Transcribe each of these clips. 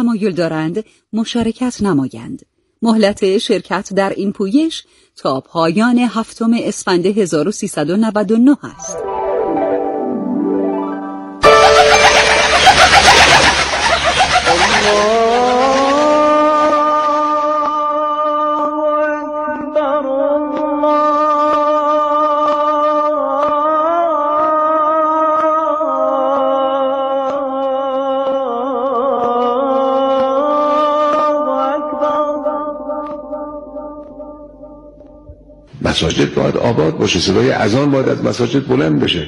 تمایل دارند مشارکت نمایند. مهلت شرکت در این پویش تا پایان 7 اسفند 1399 است. مساجد باید آباد باشه، صدای اذان باید از مساجد بلند بشه.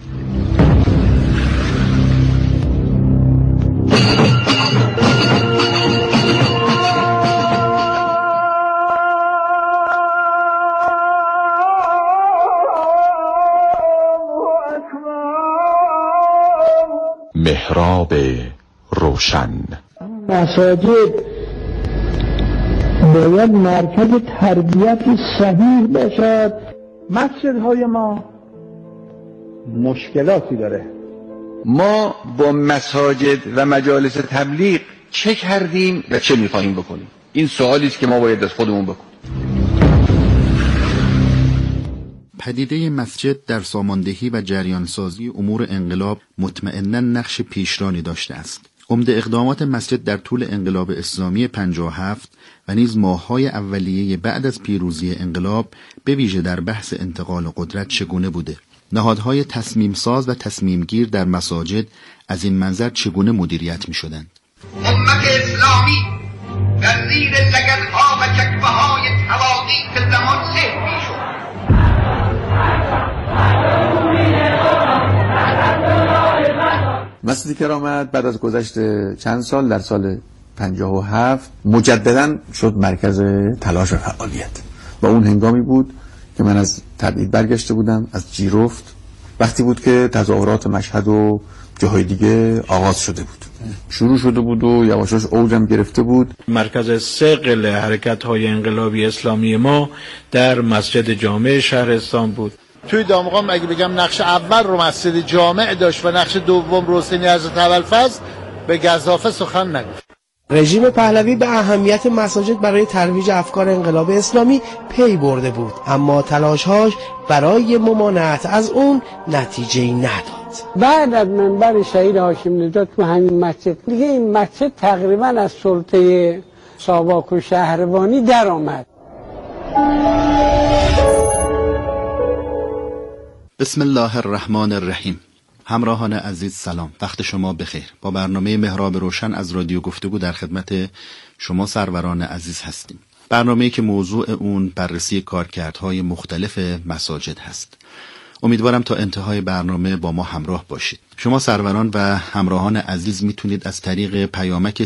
محراب روشن. مساجد باید مرکز تربیت صحیح باشد. مسجدهای ما مشکلاتی داره. ما با مساجد و مجالس تبلیغ چه کردیم و چه می‌خواهیم بکنیم؟ این سوالی است که ما باید از خودمون بکنیم. پدیده مسجد در ساماندهی و جریانسازی امور انقلاب مطمئناً نقش پیشرانی داشته است. عمده اقدامات مسجد در طول انقلاب اسلامی 57 و نیز ماه‌های اولیه بعد از پیروزی انقلاب به ویژه در بحث انتقال قدرت چگونه بوده؟ نهادهای تصمیم ساز و تصمیم گیر در مساجد از این منظر چگونه مدیریت می‌شدند؟ امت اسلامی در زیر لگدها و جکوه‌های تواقیت زمان سه می‌شد. مسجد کرامت بعد از گذشت چند سال در سال 57 مجددا شد مرکز تلاش و فعالیت. و اون هنگامی بود که من از تبعید برگشته بودم، از جیرفت، وقتی بود که تظاهرات مشهد و جاهای دیگه آغاز شده بود، شروع شده بود و یواشاش اوجم گرفته بود. مرکز ثقل حرکت‌های انقلابی اسلامی ما در مسجد جامع شهرستان بود. توی دامغان اگه بگم نقش اول رو مسجد جامع داشت و نقش دوم رو حسین حضرت ابوالفضل، به گزافه سخن نگفت. رژیم پهلوی به اهمیت مساجد برای ترویج افکار انقلاب اسلامی پی برده بود، اما تلاش‌هاش برای ممانعت از اون نتیجه‌ای نداد. بعد از منبر شهید هاشم نژاد تو همین مسجد دیگه این مسجد تقریبا از سلطه ساواک و شهربانی در آمد. بسم الله الرحمن الرحیم. همراهان عزیز سلام، وقت شما بخیر. با برنامه محراب روشن از رادیو گفتگو در خدمت شما سروران عزیز هستیم. برنامه‌ای که موضوع اون بررسی کارکردهای مختلف مساجد هست. امیدوارم تا انتهای برنامه با ما همراه باشید. شما سروران و همراهان عزیز میتونید از طریق پیامک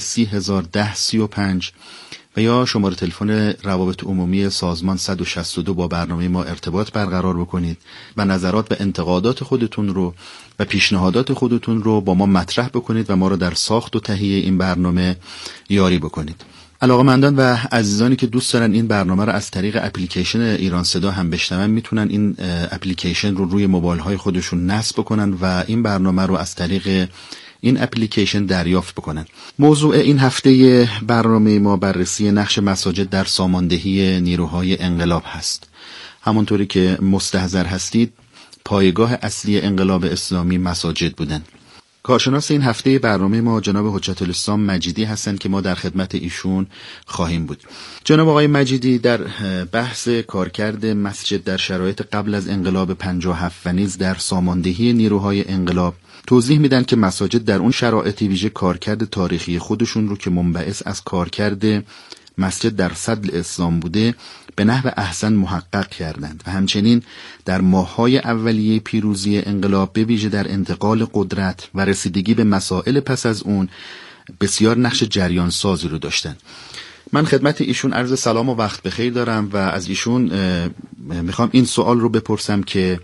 301035 و یا شماره تلفن روابط عمومی سازمان 162 با برنامه ما ارتباط برقرار بکنید و نظرات و انتقادات خودتون رو و پیشنهادات خودتون رو با ما مطرح بکنید و ما رو در ساخت و تهیه این برنامه یاری بکنید. علاقه‌مندان و عزیزانی که دوست دارن این برنامه رو از طریق اپلیکیشن ایران صدا هم بشنون میتونن این اپلیکیشن رو روی موبایل‌های خودشون نصب بکنن و این برنامه رو از طریق این اپلیکیشن دریافت بکنن. موضوع این هفته برنامه ما بررسی نقش مساجد در ساماندهی نیروهای انقلاب هست. همونطوری که مستحضر هستید، پایگاه اصلی انقلاب اسلامی مساجد بودند. کارشناس این هفته برنامه ما جناب حجت الاسلام مجیدی هستند که ما در خدمت ایشون خواهیم بود. جناب آقای مجیدی در بحث کارکرد مسجد در شرایط قبل از انقلاب 57 و نیز در ساماندهی نیروهای انقلاب توضیح میدن که مساجد در اون شرایط ویژه کارکرد تاریخی خودشون رو که منبعث از کارکرد مسجد در صدر اسلام بوده به نحو احسن محقق کردند و همچنین در ماه‌های اولیه پیروزی انقلاب به ویژه در انتقال قدرت و رسیدگی به مسائل پس از اون بسیار نقش جریان سازی رو داشتند. من خدمت ایشون عرض سلام و وقت بخیر دارم و از ایشون میخوام این سوال رو بپرسم که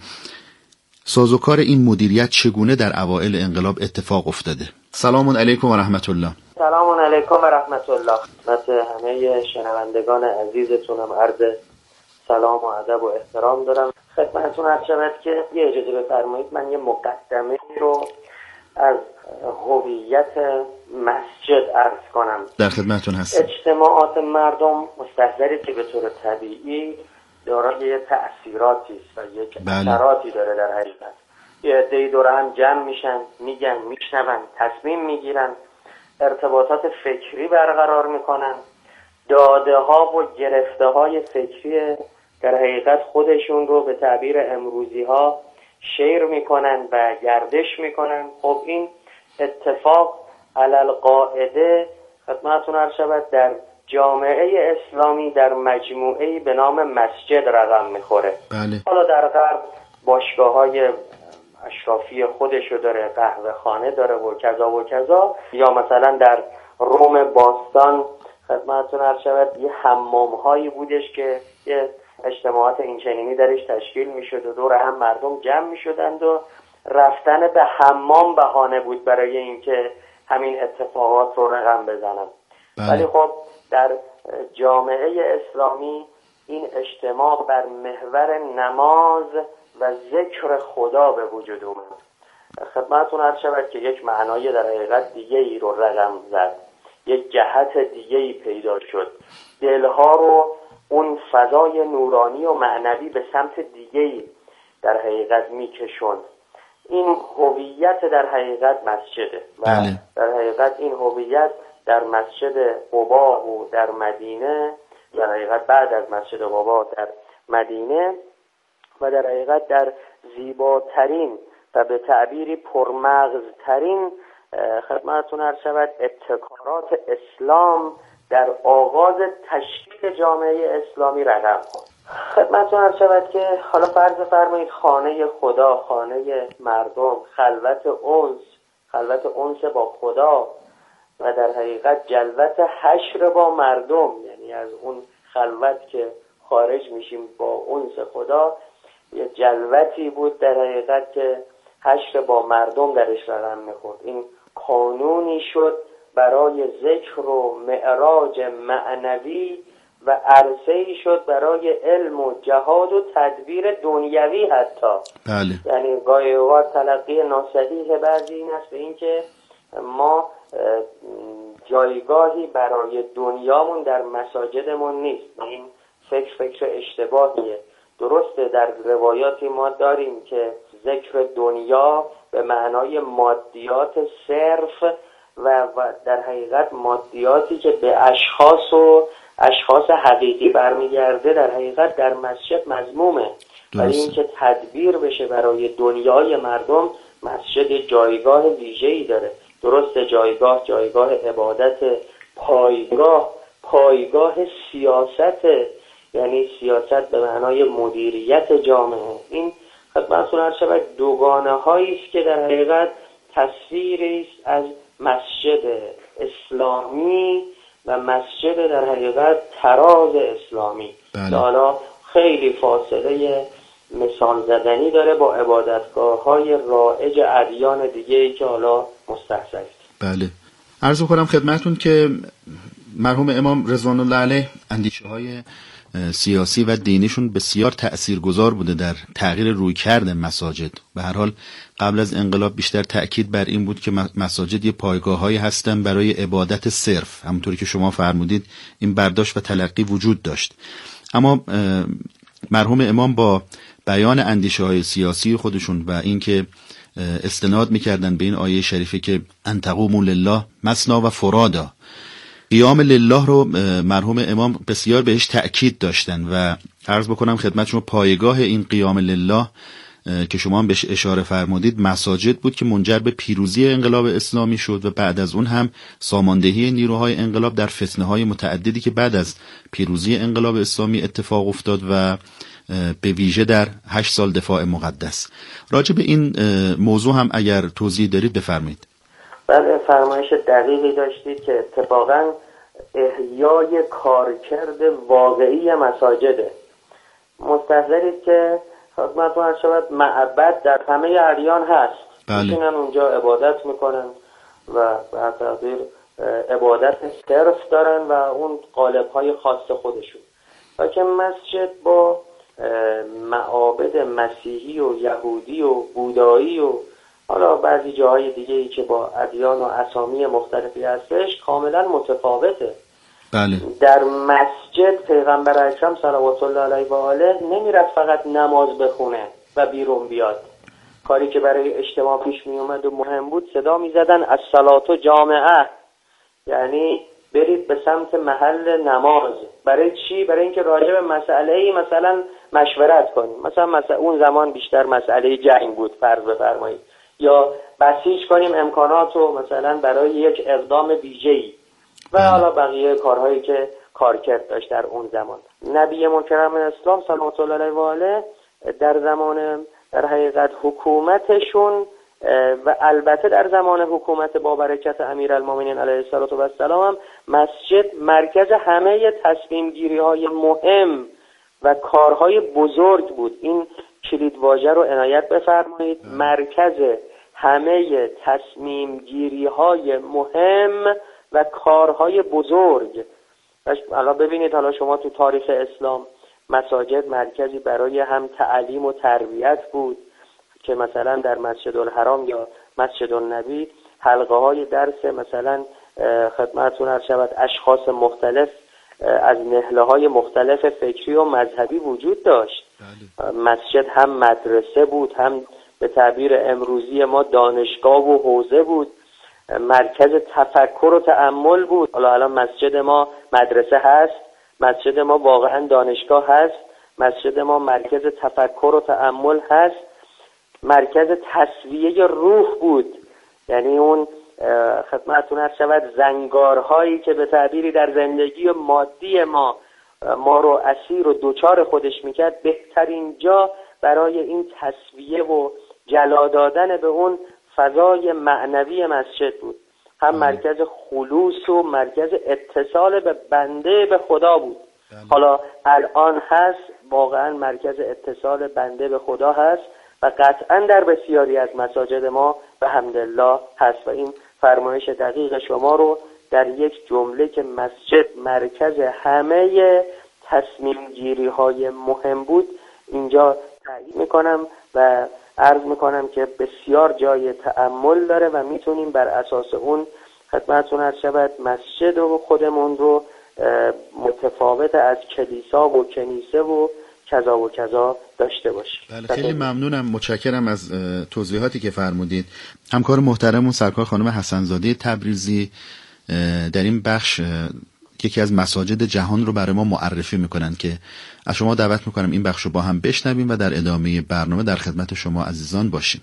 سازوکار این مدیریت چگونه در اوائل انقلاب اتفاق افتاده؟ سلام علیکم و رحمت الله. سلام علیکم و رحمت الله. خدمت همه شنوندگان عزیزتونم عرض سلام و ادب و احترام دارم. خدمتتون عرض شود که یه اجازه بفرمایید من یه مقدمه رو از هویت مسجد عرض کنم. در خدمتتون هستم. اجتماعات مردم مستحضری که به طور طبیعی دارای تأثیراتی است و یک اثراتی داره در حقیقت. یه عده‌ای دور هم جمع میشن، میگن، میشنون، تصمیم میگیرن، ارتباطات فکری برقرار میکنن، داده ها و گرفته های فکری در حقیقت خودشون رو به تعبیر امروزی ها شیر میکنن و گردش میکنن. خب این اتفاق علل قاعده خدمتتون عرض شود در جامعه اسلامی در مجموعه‌ای به نام مسجد رقم میخوره. بله. حالا در غرب باشگاه‌های اشرافی خودشو داره، قهوه خانه داره و کذا و کذا، یا مثلا در روم باستان خدمتتون عرض شود یه حمام‌هایی بودش که یه اجتماعات اینچنینی درش تشکیل میشد و دور هم مردم جمع میشدند و رفتن به حمام بهانه بود برای اینکه همین اتفاقات رو رقم بزنن. ولی خب در جامعه اسلامی این اجتماع بر محور نماز و ذکر خدا به وجود اومد. خدمتتون عرض شود که یک معنای در حقیقت دیگه ای رو رقم زد، یک جهت دیگه ای پیدا شد، دلها رو اون فضای نورانی و معنوی به سمت دیگه ای در حقیقت میکشوند. این هویت در حقیقت مسجده و در حقیقت این هویت در مسجد قباء و در مدینه، در حقیقت بعد از مسجد قباء در مدینه و در حقیقت در زیباترین و به تعبیری پرمغزترین خدمتتون عرض شود ابتکارات اسلام در آغاز تشکیل جامعه اسلامی رقم خورد. خدمتتون عرض شود که حالا فرض فرمایید خانه خدا، خانه مردم، خلوت انس با خدا و در حقیقت جلوت حشر با مردم، یعنی از اون خلوت که خارج میشیم با انس خدا یه جلوتی بود در حقیقت که حشر با مردم درش رقم میخورد. این قانونی شد برای ذکر و معراج معنوی و عرصه‌ای شد برای علم و جهاد و تدبیر دنیوی حتی. بله. یعنی گاهی اوقات تلقی ناصحیح بعضی این است به این که ما جایگاهی برای دنیامون در مساجدمون نیست. این فکر اشتباهیه. درسته در روایاتی ما داریم که ذکر دنیا به معنای مادیات صرف و در حقیقت مادیاتی که به اشخاص حقیقی برمیگرده در حقیقت در مسجد مذمومه. ولی اینکه تدبیر بشه برای دنیای مردم، مسجد جایگاه ویژه‌ای داره. درسته جایگاه عبادت، پایگاه سیاست، یعنی سیاست به معنای مدیریت جامعه. این خدمتتون عرض شود دوگانه هایی است که در حقیقت تصویری است از مسجد اسلامی و مسجد در حقیقت طراز اسلامی. بله. حالا خیلی فاصله مثال زدنی داره با عبادتگاه‌های رائج ادیان دیگه‌ای که حالا مستحضر است. بله. عرض کنم خدمتتون که مرحوم امام رضوان الله علیه اندیشه‌های سیاسی و دینیشون بسیار تأثیرگذار بوده در تغییر رویکرد مساجد. به هر حال قبل از انقلاب بیشتر تأکید بر این بود که مساجد یه پایگاه‌هایی هستن برای عبادت صرف، همونطوری که شما فرمودید این برداشت و تلقی وجود داشت. اما مرحوم امام با بیان اندیشه‌های سیاسی خودشون و اینکه استناد می‌کردن به این آیه شریفه که ان تقوموا لله مثنا و فرادا، قیام لله رو مرحوم امام بسیار بهش تأکید داشتن و عرض بکنم خدمت شما پایگاه این قیام لله که شما هم بهش اشاره فرمودید مساجد بود که منجر به پیروزی انقلاب اسلامی شد و بعد از اون هم ساماندهی نیروهای انقلاب در فتنه‌های متعددی که بعد از پیروزی انقلاب اسلامی اتفاق افتاد و به ویژه در 8 سال دفاع مقدس. راجع به این موضوع هم اگر توضیح دارید بفرمایید. بله، فرمایش دقیقی داشتید که اتفاقا احیای کارکرد واقعی مساجده. مستحضرید که خدمتتون عرض شود معبد در همه ادیان هست. میشینن اونجا عبادت میکنن و به تعبیر عبادت صرف دارن و اون قالب‌های خاص خودشون. و که مسجد با معابد مسیحی و یهودی و بودایی و حالا بعضی جاهای دیگه ای که با ادیان و اسامی مختلفی هستش کاملا متفاوته. بله. در مسجد پیغمبر اکرم صلوات الله علیه و آله نمیرفت فقط نماز بخونه و بیرون بیاد. کاری که برای اجتماع پیش می اومد و مهم بود صدا می زدن الصلاة جامعه، یعنی برید به سمت محل نماز. برای چی؟ برای اینکه راجع به مسئله‌ای مثلا مشورت کنیم. مثلا اون زمان بیشتر مسئله جنگ بود فرض بفرمایید، یا بسیج کنیم امکانات رو مثلا برای یک اقدام ویژه‌ای و حالا بقیه کارهایی که کارکرد داشت در اون زمان. نبی مکرم اسلام صلوات الله علیه و آله در زمان در حقیقت حکومتشون و البته در زمان حکومت با برکت امیرالمومنین علیه السلام هم مسجد مرکز همه تصمیم گیری های مهم و کارهای بزرگ بود. این کلید واژه رو عنایت بفرمایید، مرکز همه تصمیم گیری های مهم و کارهای بزرگ. حالا ببینید، حالا شما تو تاریخ اسلام مساجد مرکزی برای هم تعلیم و تربیت بود که مثلا در مسجد الحرام یا مسجد النبی حلقه های درس مثلا خدمتتون عرض شود اشخاص مختلف از نهله های مختلف فکری و مذهبی وجود داشت. مسجد هم مدرسه بود، هم به تعبیر امروزی ما دانشگاه و حوزه بود، مرکز تفکر و تأمل بود. حالا الان مسجد ما مدرسه هست، مسجد ما واقعا دانشگاه هست، مسجد ما مرکز تفکر و تأمل هست، مرکز تصفیه روح بود. یعنی اون خدمتتون عرض شود زنگارهایی که به تعبیری در زندگی مادی ما رو اسیر و دوچار خودش میکرد، بهترین جا برای این تصفیه و جلا دادن به اون فضای معنوی مسجد بود. هم مرکز خلوص و مرکز اتصال به بنده به خدا بود. حالا الان هست، واقعا مرکز اتصال بنده به خدا هست و قطعا در بسیاری از مساجد ما به حمدالله هست. و این فرمایش دقیق شما رو در یک جمله که مسجد مرکز همه تصمیم گیری های مهم بود اینجا تایید میکنم و عرض میکنم که بسیار جای تأمل داره و میتونیم بر اساس اون خدمتتون عرض شود مسجد و خودمون رو متفاوت از کلیسا و کنیسه و کذا داشته باشیم. بله، خیلی ممنونم، متشکرم از توضیحاتی که فرمودید. همکار محترمون سرکار خانم حسن‌زاده تبریزی در این بخش یکی از مساجد جهان رو برای ما معرفی میکنن که از شما دعوت میکنم این بخش رو با هم بشنویم و در ادامه برنامه در خدمت شما عزیزان باشیم.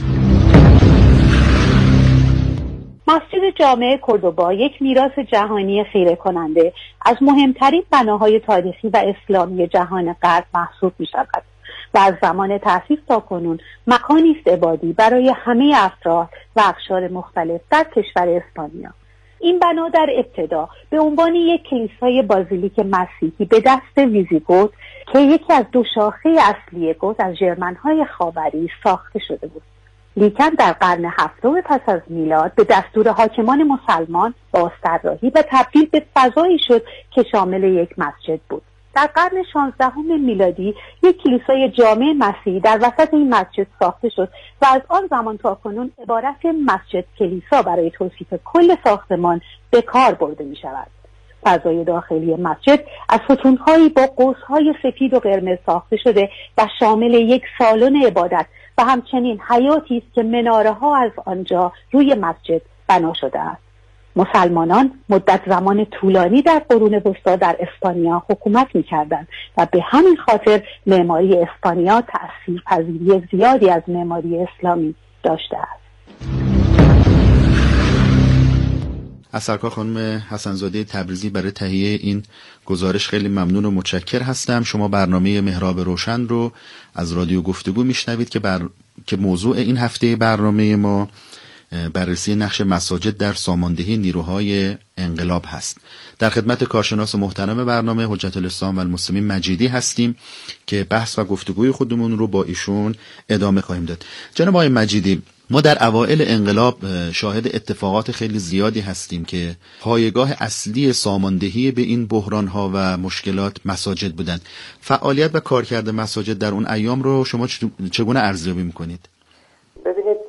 مسجد جامع کردوبا یک میراث جهانی خیره کننده از مهمترین بناهای تاریخی و اسلامی جهان غرب محسوب می شود و از زمان تأسیس تا کنون مکانی است عبادی برای همه افراد و اقشار مختلف در کشور اسپانیا. این بنا در ابتدا به عنوان یک کلیسای بازیلیک مسیحی به دست ویزیگوت که یکی از دو شاخه اصلی گوت از ژرمن‌های خاوری ساخته شده بود. لیکن در قرن هفتم پس از میلاد به دستور حاکمان مسلمان بازطراحی و تبدیل به فضایی شد که شامل یک مسجد بود. در قرن 16 میلادی یک کلیسای جامع مسیحی در وسط این مسجد ساخته شد و از آن زمان تا کنون عبارت مسجد کلیسا برای توصیف کل ساختمان به کار برده می شود. فضای داخلی مسجد از ستونهایی با قوس‌های سفید و قرمز ساخته شده و شامل یک سالن عبادت و همچنین حیاتی است که مناره‌ها از آنجا روی مسجد بنا شده است. مسلمانان مدت زمان طولانی در قرون وسطی در اسپانیا حکومت می‌کردند و به همین خاطر معماری اسپانیا تأثیرپذیری زیادی از معماری اسلامی داشته است. از سرکار خانم حسن‌زاده تبریزی برای تهیه این گزارش خیلی ممنون و متشکر هستم. شما برنامه محراب روشن رو از رادیو گفتگو میشنوید که موضوع این هفته برنامه ما بررسی نقش مساجد در ساماندهی نیروهای انقلاب هست. در خدمت کارشناس محترم برنامه حجت الاسلام و المسلمین مجیدی هستیم که بحث و گفتگوی خودمون رو با ایشون ادامه خواهیم داد. جناب آقای مجیدی، ما در اوائل انقلاب شاهد اتفاقات خیلی زیادی هستیم که پایگاه اصلی ساماندهی به این بحران‌ها و مشکلات مساجد بودند. فعالیت و کارکرد مساجد در اون ایام رو شما چگونه ارزیابی می‌کنید؟ ببینید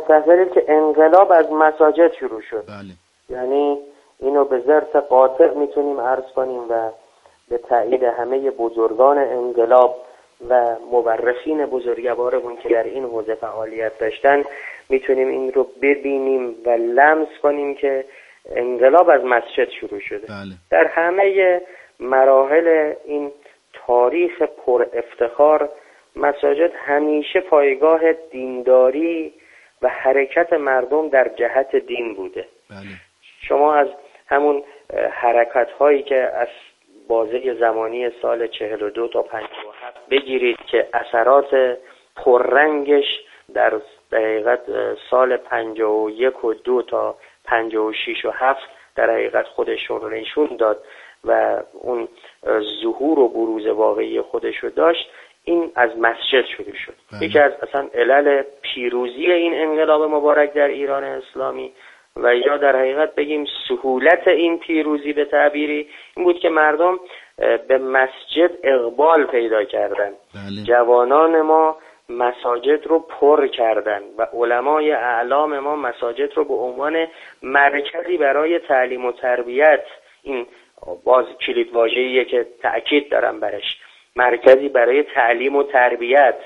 مستحضرید که انقلاب از مساجد شروع شد. یعنی اینو به ظرف قاطع میتونیم عرض کنیم و به تایید همه بزرگان انقلاب و مورخین بزرگوارمون که در این حوزه فعالیت داشتن میتونیم این رو ببینیم و لمس کنیم که انقلاب از مسجد شروع شده. در همه مراحل این تاریخ پر افتخار مساجد همیشه پایگاه دینداری و حرکت مردم در جهت دین بوده. شما از همون حرکت هایی که از بازه زمانی سال 42 تا 57 بگیرید که اثرات پررنگش در حقیقت سال 51 و 2 تا 56 و 7 در حقیقت خودشون رو نشون داد و اون ظهور و بروز واقعی خودش رو داشت، این از مسجد شروع شد. یکی از اصلا علل پیروزی این انقلاب مبارک در ایران اسلامی و یا در حقیقت بگیم سهولت این پیروزی به تعبیری این بود که مردم به مسجد اقبال پیدا کردن. جوانان ما مساجد رو پر کردن و علمای اعلام ما مساجد رو به عنوان مرکزی برای تعلیم و تربیت، این باز کلید واژه‌ایه که تأکید دارم برش، مرکزی برای تعلیم و تربیت،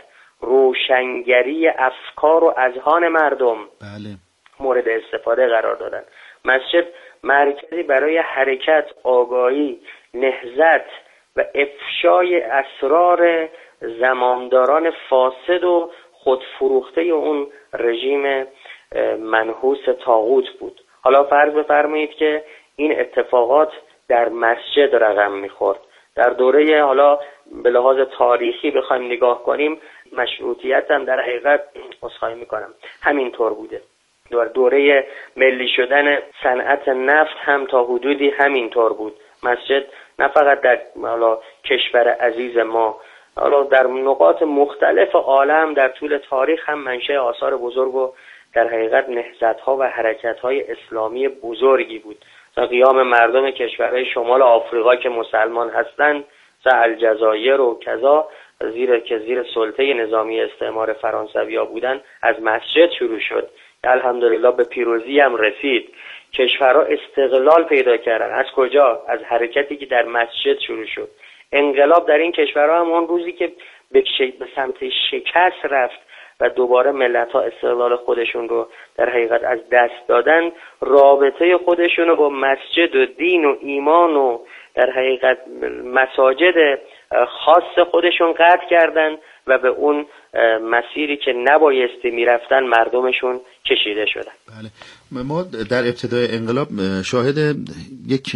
روشنگری افکار و اذهان مردم مورد استفاده قرار دادن. مسجد مرکزی برای حرکت، آگاهی، نهضت و افشای اسرار زمامداران فاسد و خودفروخته اون رژیم منحوس طاغوت بود. حالا فرض بفرمایید که این اتفاقات در مسجد رقم میخورد. در دوره حالا به لحاظ تاریخی بخوایم نگاه کنیم مشروطیت هم در حقیقت عذرخواهی میکنم همینطور بوده. دوره ملی شدن صنعت نفت هم تا حدودی همینطور بود. مسجد نه فقط در حالا کشور عزیز ما، حالا در نقاط مختلف عالم در طول تاریخ هم منشأ آثار بزرگ و در حقیقت نهضت‌ها و حرکت‌های اسلامی بزرگی بود. قیام مردم کشورهای شمال آفریقا که مسلمان هستند، الجزایر و کذا، زیر سلطه نظامی استعمار فرانسوی‌ها بودن، از مسجد شروع شد. الحمدلله به پیروزی هم رسید. کشورها استقلال پیدا کردن. از کجا؟ از حرکتی که در مسجد شروع شد. انقلاب در این کشورها هم اون روزی که به سمت شکست رفت و دوباره ملت‌ها استقلال خودشون رو در حقیقت از دست دادن، رابطه خودشون رو با مسجد و دین و ایمان و در حقیقت مساجد خاص خودشون قطع کردن و به اون مسیری که نبایستی میرفتن مردمشون کشیده شدن. بله. ما در ابتدای انقلاب شاهد یک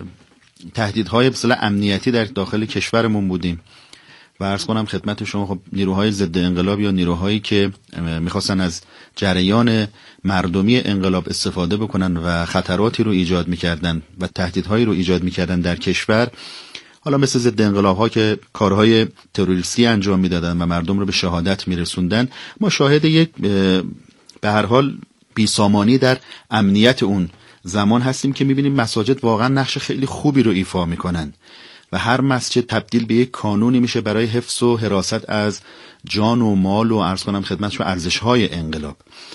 تهدیدهای بسیار امنیتی در داخل کشورمون بودیم و عرض کنم خدمت شما، خب نیروهای ضد انقلاب یا نیروهایی که میخواستن از جریان مردمی انقلاب استفاده بکنن و خطراتی رو ایجاد میکردن و تهدیدهایی رو ایجاد میکردن در کشور، حالا مثل ضد انقلاب ها که کارهای تروریستی انجام میدادن و مردم رو به شهادت میرسوندن، ما شاهد یک به هر حال بیسامانی در امنیت اون زمان هستیم که میبینیم مساجد واقعا نقش خیلی خوبی رو ایفا میکنن و هر مسجد تبدیل به یک کانونی میشه برای حفظ و حراست از جان و مال و عرض کنم خدمتشون ارزش‌های انقلاب.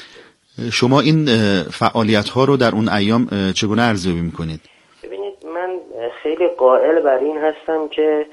شما این فعالیت‌ها رو در اون ایام چگونه ارزیابی میکنید؟ ببینید، من خیلی قائل بر این هستم که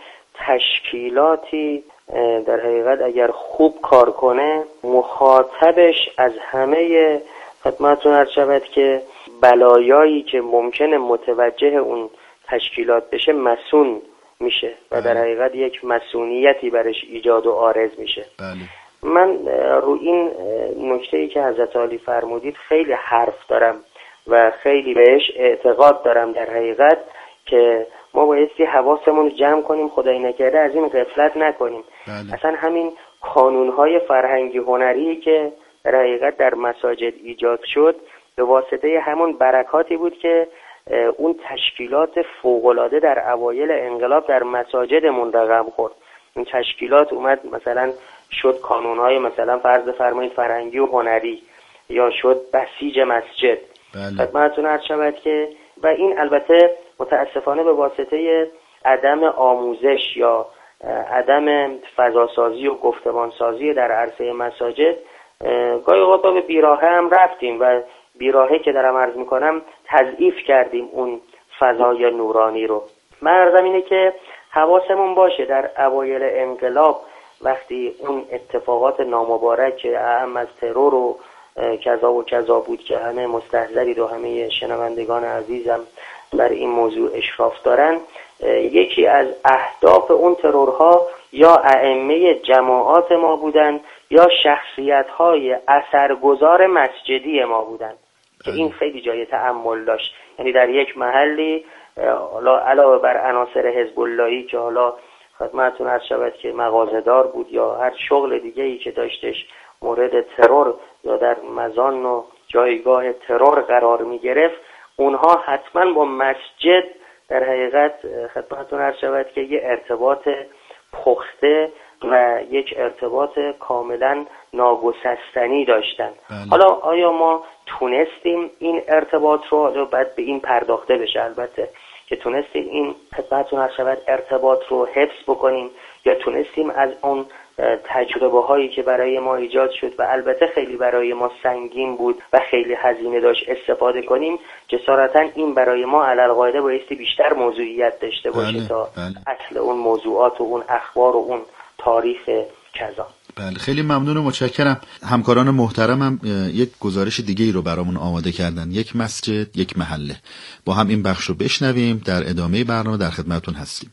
تشکیلاتی در حقیقت اگر خوب کار کنه مخاطبش از همه خدمتتون عرض شود که بلایایی که ممکنه متوجه اون تشکیلات بشه مسئول میشه و در حقیقت یک مسئولیتی برش ایجاد و عارض میشه. من رو این نکته‌ای که حضرت عالی فرمودید خیلی حرف دارم و خیلی بهش اعتقاد دارم، در حقیقت که ما بایستی حواسمون رو جمع کنیم، خدای نکرده از این غفلت نکنیم. اصلا همین کانونهای فرهنگی هنری که در حقیقت در مساجد ایجاد شد به واسطه همون برکاتی بود که اون تشکیلات فوق‌العاده در اوایل انقلاب در مساجدمون رقم خورد. این تشکیلات اومد مثلا شد کانونهای مثلا فرض فرمایید فرهنگی و هنری یا شد بسیج مسجد. خدمتتون عرض شود که و این البته متاسفانه به واسطه عدم آموزش یا عدم فضاسازی و گفتمانسازی در عرصه مساجد گاهی اوقات به بیراهه هم رفتیم و بیراهه که دارم عرض میکنم تضعیف کردیم اون فضای نورانی رو. من عرضم اینه که حواسمون باشه در اوایل انقلاب وقتی اون اتفاقات نامبارک که اهم از ترور و کذا و کذا بود که همه مستحضرید و همه شنوندگان عزیزم بر این موضوع اشراف دارن، یکی از اهداف اون ترورها یا ائمه جماعات ما بودن یا شخصیت‌های اثرگذار مسجدی ما بودن که این خیلی جای تأمل داشت. یعنی در یک محلی علاوه بر عناصر حزب اللهی که حالا خدمتتون عرض شود که مغازه‌دار بود یا هر شغل دیگه‌ای که داشتش مورد ترور یا در مزان و جایگاه ترور قرار می‌گرفت، اونها حتما با مسجد در حقیقت خدمتتون عرض شود که یه ارتباط پخته و یک ارتباط کاملا ناگسستنی داشتن. حالا آیا ما تونستیم این ارتباط رو بعد به این پرداخته بشه البته که تونستیم این خدمتتون عرض شود ارتباط رو حفظ بکنیم یا تونستیم از اون تجربه هایی که برای ما ایجاد شد و البته خیلی برای ما سنگین بود و خیلی هزینه داشت استفاده کنیم. جسارتا این برای ما علالقاعده بایستی بیشتر موضوعیت داشته باشه تا اصل اون موضوعات و اون اخبار و اون تاریخ کذا. بله خیلی ممنون و متشکرم. همکاران محترمم یک گزارش دیگه ای رو برامون آماده کردن، یک مسجد یک محله. با هم این بخش رو بشنویم، در ادامه برنامه در خدمتتون هستیم.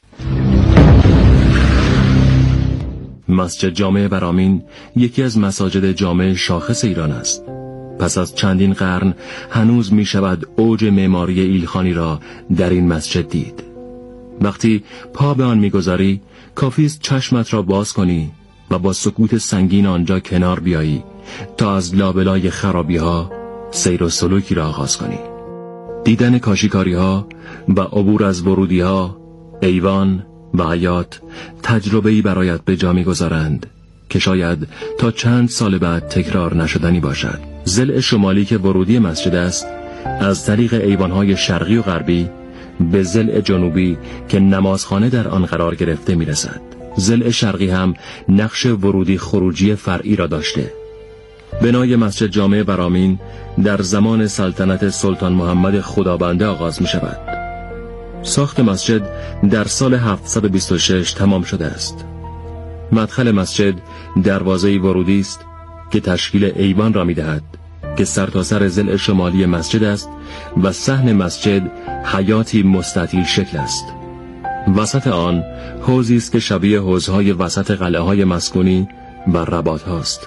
مسجد جامع برامین یکی از مساجد جامع شاخص ایران است. پس از چندین قرن هنوز می شود اوج معماری ایلخانی را در این مسجد دید. وقتی پا به آن می گذاری کافی است چشمت را باز کنی و با سکوت سنگین آنجا کنار بیایی تا از لابلای خرابی ها سیر و سلوکی را آغاز کنی. دیدن کاشیکاری ها و عبور از ورودی ها، ایوان و حیات تجربه‌ای برایت به جا می‌گذارند که شاید تا چند سال بعد تکرار نشدنی باشد. ضلع شمالی که ورودی مسجد است از طریق ایوان‌های شرقی و غربی به ضلع جنوبی که نمازخانه در آن قرار گرفته می‌رسد. ضلع شرقی هم نقش ورودی خروجی فرعی را داشته. بنای مسجد جامع برامین در زمان سلطنت سلطان محمد خدابنده آغاز می‌شود. ساخت مسجد در سال 726 تمام شده است. مدخل مسجد دروازه‌ای ورودی است که تشکیل ایوان را می‌دهد که سرتاسر ضلع شمالی مسجد است و صحن مسجد حیاتی مستطیل شکل است. وسط آن حوضی است که شبیه حوض‌های وسط قلعه‌های مسکونی و رباط‌هاست.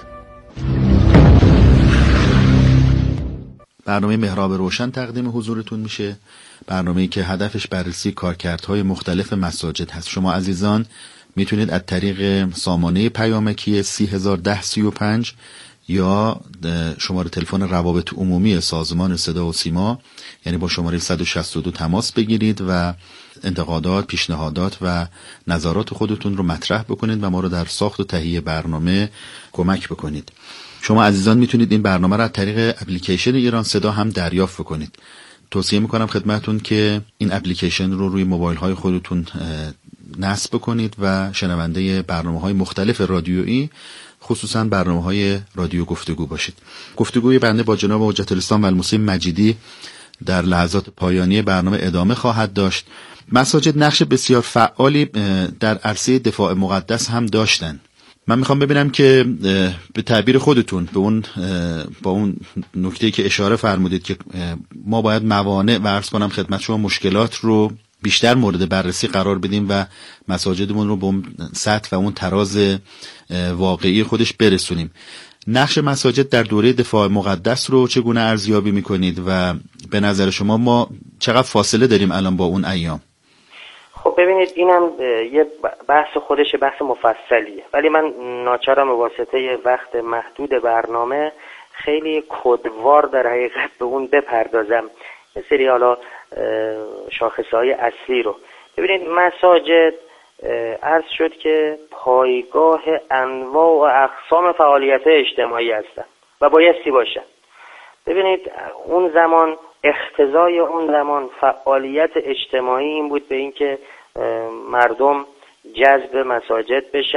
برنامه محراب روشن تقدیم حضورتون میشه، برنامه‌ای که هدفش بررسی کارکردهای مختلف مساجد هست. شما عزیزان میتونید از طریق سامانه پیامکی 301035 یا شماره تلفن روابط عمومی سازمان صدا و سیما یعنی با شماره 162 تماس بگیرید و انتقادات، پیشنهادات و نظرات خودتون رو مطرح بکنید و ما رو در ساخت و تهیه برنامه کمک بکنید. شما عزیزان میتونید این برنامه را از طریق اپلیکیشن ایران صدا هم دریافت بکنید. توصیه میکنم خدمتون که این اپلیکیشن رو روی موبایل های خودتون نصب بکنید و شنونده برنامه های مختلف رادیویی خصوصا برنامه های رادیو گفتگو باشید. گفتگوی بنده با جناب حجت الاسلام و المسلم مجیدی در لحظات پایانی برنامه ادامه خواهد داشت. مساجد نقش بسیار فعالی در عرصه دفاع مقدس هم داشتن. من میخوام ببینم که به تعبیر خودتون با اون نکته‌ای که اشاره فرمودید که ما باید موانع و عرض کنم خدمت شما مشکلات رو بیشتر مورد بررسی قرار بدیم و مساجدمون رو به اون سطح و اون تراز واقعی خودش برسونیم. نقش مساجد در دوره دفاع مقدس رو چگونه ارزیابی میکنید و به نظر شما ما چقدر فاصله داریم الان با اون ایام؟ خب ببینید اینم یه بحث خودش بحث مفصلیه، ولی من ناچارم به واسطه وقت محدود برنامه خیلی کدوار در حقیقت به اون بپردازم. یه سری حالا شاخصهای اصلی رو ببینید. مساجد عرض شد که پایگاه انواع و اقسام فعالیت اجتماعی هستن و بایستی باشن. ببینید اون زمان اقتضای اون زمان فعالیت اجتماعی این بود به این که مردم جذب مساجد بشن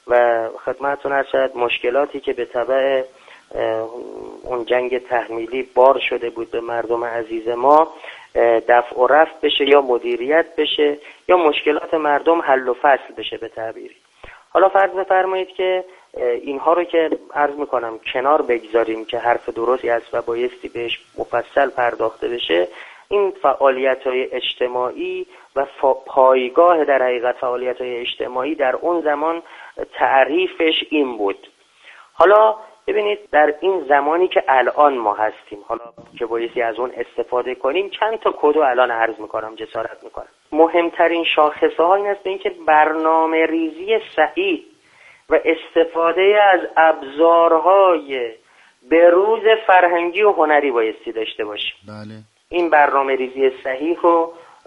و خدمتتون عرض شد مشکلاتی که به تبع اون جنگ تحمیلی بار شده بود به مردم عزیز ما دفع و رفع بشه یا مدیریت بشه یا مشکلات مردم حل و فصل بشه به تعبیری. حالا فرض بفرمایید که اینها رو که عرض میکنم کنار بگذاریم که حرف درستی است و بایستی بهش مفصل پرداخته بشه، این فعالیت‌های اجتماعی و پایگاه در حقیقت فعالیت‌های اجتماعی در اون زمان تعریفش این بود. حالا ببینید در این زمانی که الان ما هستیم، حالا که بایستی از اون استفاده کنیم، چند تا کدو الان عرض میکنم، جسارت میکنم. مهمترین شاخصه ها این است اینکه برنامه ریزی صحیح و استفاده از ابزارهای بروز فرهنگی و هنری بایستی داشته باشیم. بله. این برنامه ریزی صحیح رو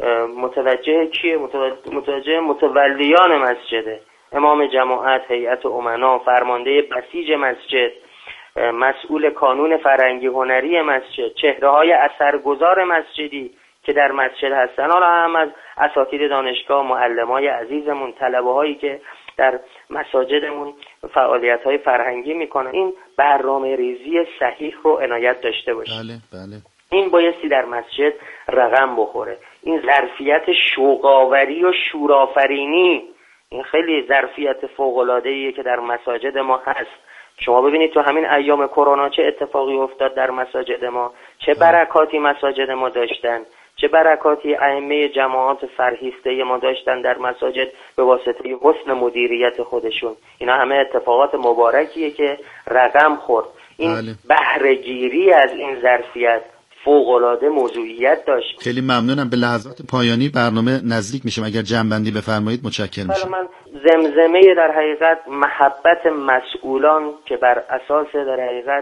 متوجه کیه؟ متوجه متولیان مسجده، امام جماعت، هیئت امنا، فرمانده بسیج مسجد، مسئول کانون فرهنگی هنری مسجد، چهره‌های اثرگذار مسجدی که در مسجد هستن، حالا هم از اساتید دانشگاه، معلمای عزیزمون، طلبه‌هایی که در مساجدمون فعالیت‌های فرهنگی میکنن، این برنامه ریزی صحیح رو عنایت داشته باشه. بله. این بایستی در مسجد رقم بخوره. این ظرفیت شوق‌آوری و شورآفرینی، این خیلی ظرفیت فوق‌العاده‌ایه که در مساجد ما هست. شما ببینید تو همین ایام کرونا چه اتفاقی افتاد در مساجد ما، چه برکاتی مساجد ما داشتن، چه برکاتی ائمه جماعات فرهیسته ما داشتن در مساجد به واسطه حسن مدیریت خودشون. اینا همه اتفاقات مبارکیه که رقم خورد. این بهره‌گیری از این ظرفیت فوق‌العاده موضوعیت داشت. خیلی ممنونم. به لحظات پایانی برنامه نزدیک میشم، اگر جمع‌بندی بفرمایید متشکرم میشم. من زمزمه در حقیقت محبت مسئولان که بر اساس در حقیقت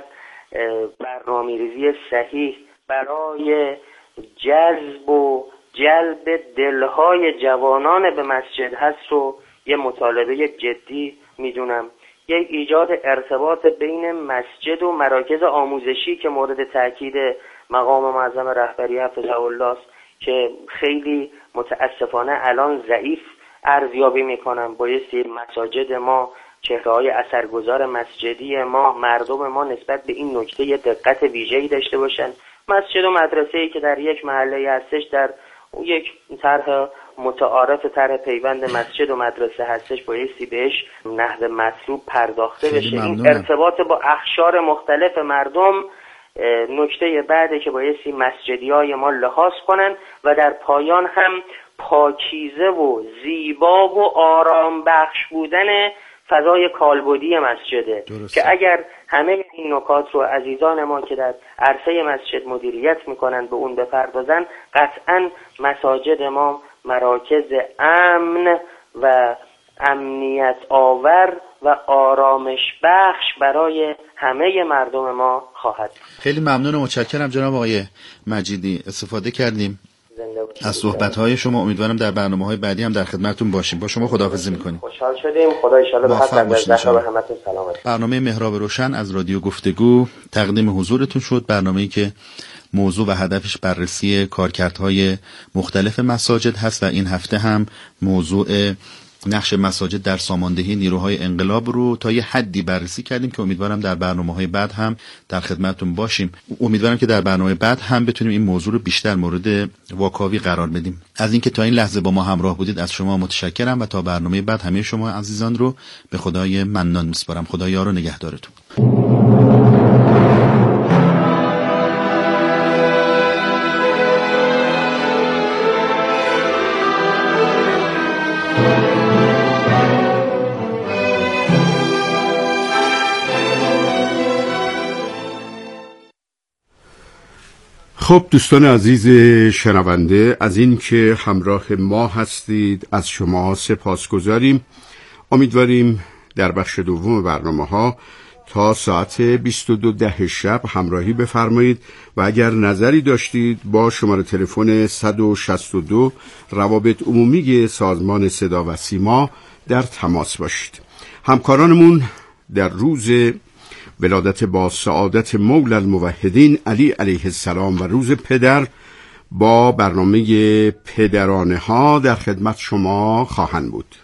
برنامه‌ریزی صحیح برای جذب و جلب دلهای جوانان به مسجد هست رو یه مطالبه جدی میدونم. یک ایجاد ارتباط بین مسجد و مراکز آموزشی که مورد تاکید مقام معظم رهبری حفظه الله است که خیلی متاسفانه الان ضعیف ارزیابی میکنم. بایستی مساجد ما، چهره‌های اثرگذار مسجدی ما، مردم ما نسبت به این نکته یه دقت ویژه‌ای داشته باشن. مسجد و مدرسه‌ای که در یک محله هستش، در یک طرح متعارف، طرح پیوند مسجد و مدرسه هستش، بایستی بهش نحو مطلوب پرداخته بشه. این ارتباط با اقشار مختلف مردم نکته بعده که بایستی مسجدیای ما لحاظ کنن و در پایان هم پاکیزه و زیبا و آرام بخش بودن فضای کالبدی مسجده. درسته. که اگر همه این نکات رو عزیزان ما که در عرصه مسجد مدیریت میکنن به اون بپردازن، قطعا مساجد ما مراکز امن و امنیت آور و آرامش بخش برای همه مردم ما خواهد. خیلی ممنون و متشکرم جناب آقای مجیدی، استفاده کردیم از صحبت‌های شما. امیدوارم در برنامه‌های بعدی هم در خدمتتون باشیم. با شما خداحافظی می‌کنیم. خوشحال شدیم. خدا ان شاءالله به خاطر همتون سلامت. برنامه محراب روشن از رادیو گفتگو تقدیم حضورتون شد، برنامه‌ای که موضوع و هدفش بررسی کارکردهای مختلف مساجد هست و این هفته هم موضوع نقش مساجد در ساماندهی نیروهای انقلاب رو تا یه حدی بررسی کردیم که امیدوارم در برنامه‌های بعد هم در خدمتتون باشیم. امیدوارم که در برنامه بعد هم بتونیم این موضوع رو بیشتر مورد واکاوی قرار بدیم. از اینکه تا این لحظه با ما همراه بودید از شما متشکرم و تا برنامه بعد همه شما عزیزان رو به خدای منان میسپارم. خدا یار و نگهدارتون. خب دوستان عزیز شنونده، از این که همراه ما هستید از شما سپاسگزاریم. امیدواریم در بخش دوم برنامه‌ها تا ساعت 22:10 شب همراهی بفرمایید و اگر نظری داشتید با شماره تلفن 162 روابط عمومی سازمان صدا و سیما در تماس باشید. همکارانمون در روز ولادت با سعادت مولا الموحدین علی علیه السلام و روز پدر با برنامه پدرانه ها در خدمت شما خواهند بود.